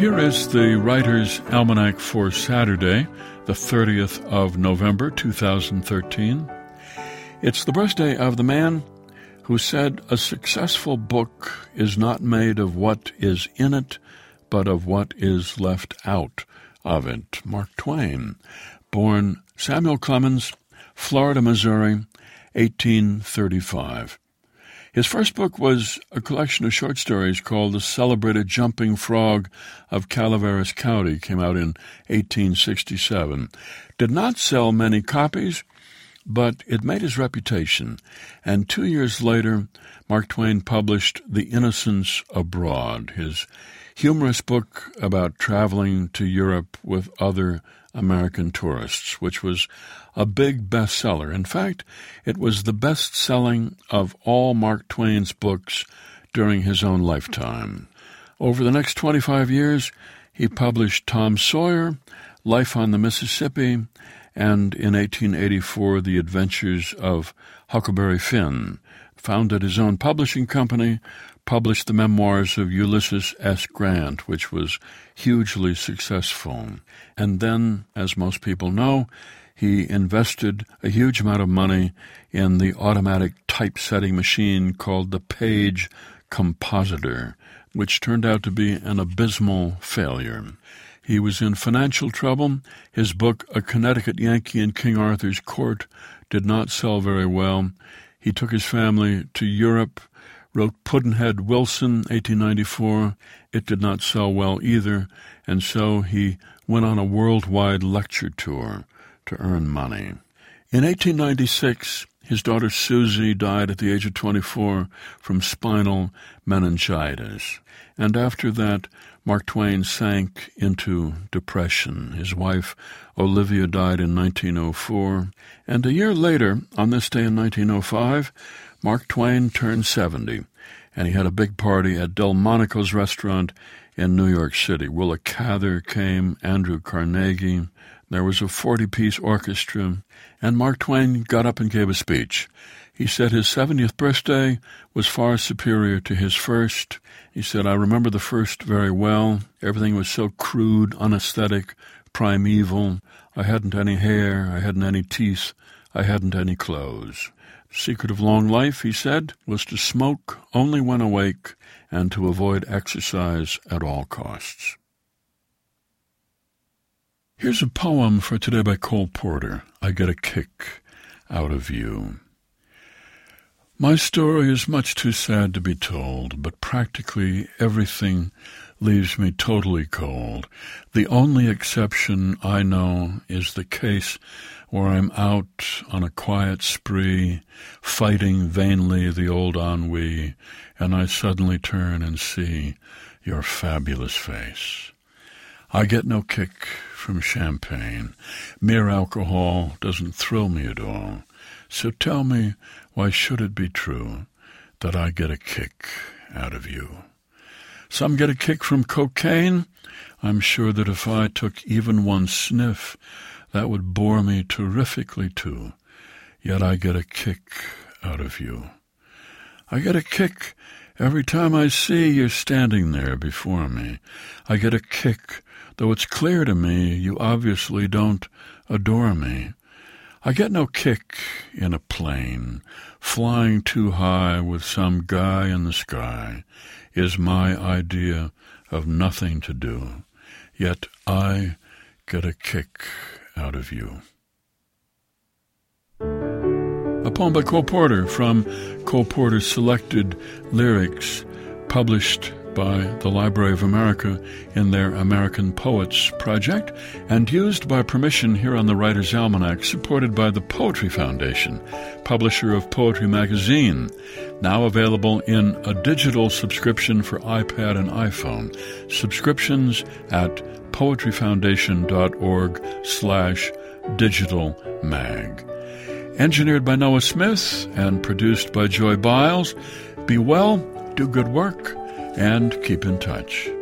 here is the Writer's Almanac for Saturday, the 30th of November, 2013. It's the birthday of the man who said a successful book is not made of what is in it, but of what is left out of it. Mark Twain, born Samuel Clemens, Florida, Missouri, 1835. His first book was a collection of short stories called The Celebrated Jumping Frog of Calaveras County. Came out in 1867. Did not sell many copies, but it made his reputation. And 2 years later, Mark Twain published The Innocents Abroad, his humorous book about traveling to Europe with other American tourists, which was a big bestseller. In fact, it was the best-selling of all Mark Twain's books during his own lifetime. Over the next 25 years, he published Tom Sawyer, Life on the Mississippi, and in 1884, The Adventures of Huckleberry Finn. Founded his own publishing company, published the memoirs of Ulysses S. Grant, which was hugely successful. And then, as most people know, he invested a huge amount of money in the automatic typesetting machine called the Page Compositor, which turned out to be an abysmal failure. He was in financial trouble. His book, A Connecticut Yankee in King Arthur's Court, did not sell very well. He took his family to Europe, wrote Pudd'nhead Wilson, 1894. It did not sell well either, and so he went on a worldwide lecture tour to earn money. In 1896, his daughter Susie died at the age of 24 from spinal meningitis. And after that, Mark Twain sank into depression. His wife, Olivia, died in 1904. And a year later, on this day in 1905, Mark Twain turned 70, and he had a big party at Delmonico's restaurant in New York City. Willa Cather came, Andrew Carnegie. There was a 40-piece orchestra, and Mark Twain got up and gave a speech. He said his 70th birthday was far superior to his first. He said, I remember the first very well. Everything was so crude, unaesthetic, primeval. I hadn't any hair, I hadn't any teeth, I hadn't any clothes. Secret of long life, he said, was to smoke only when awake and to avoid exercise at all costs. Here's a poem for today by Cole Porter, I Get a Kick Out of You. My story is much too sad to be told, but practically everything leaves me totally cold. The only exception I know is the case where I'm out on a quiet spree, fighting vainly the old ennui, and I suddenly turn and see your fabulous face. I get no kick from champagne. Mere alcohol doesn't thrill me at all. So tell me, why should it be true that I get a kick out of you? Some get a kick from cocaine. I'm sure that if I took even one sniff, that would bore me terrifically too. Yet I get a kick out of you. I get a kick every time I see you're standing there before me. I get a kick, though it's clear to me you obviously don't adore me. I get no kick in a plane. Flying too high with some guy in the sky is my idea of nothing to do. Yet I get a kick out of you. A poem by Cole Porter from Cole Porter's Selected Lyrics, published by the Library of America in their American Poets Project, and used by permission here on the Writer's Almanac, supported by the Poetry Foundation, publisher of Poetry Magazine, now available in a digital subscription for iPad and iPhone. Subscriptions at poetryfoundation.org/digitalmag. Engineered by Noah Smith and produced by Joy Biles. Be well, do good work, and keep in touch.